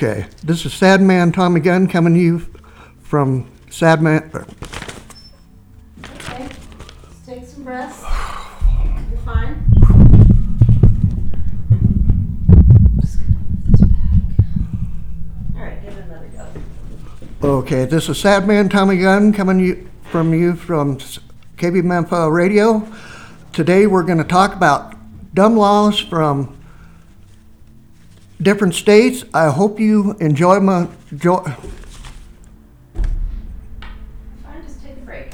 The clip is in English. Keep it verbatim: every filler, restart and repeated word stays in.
Okay, this is Sad Man Tommy Gunn coming to you from Sad Man. Okay, just take some breaths. You're fine. Just gonna move this back. All right, give it another go. Okay, this is Sad Man Tommy Gunn coming you, from you from K B Memphis Radio. Today we're going to talk about dumb laws from different states. I hope you enjoy my. Jo-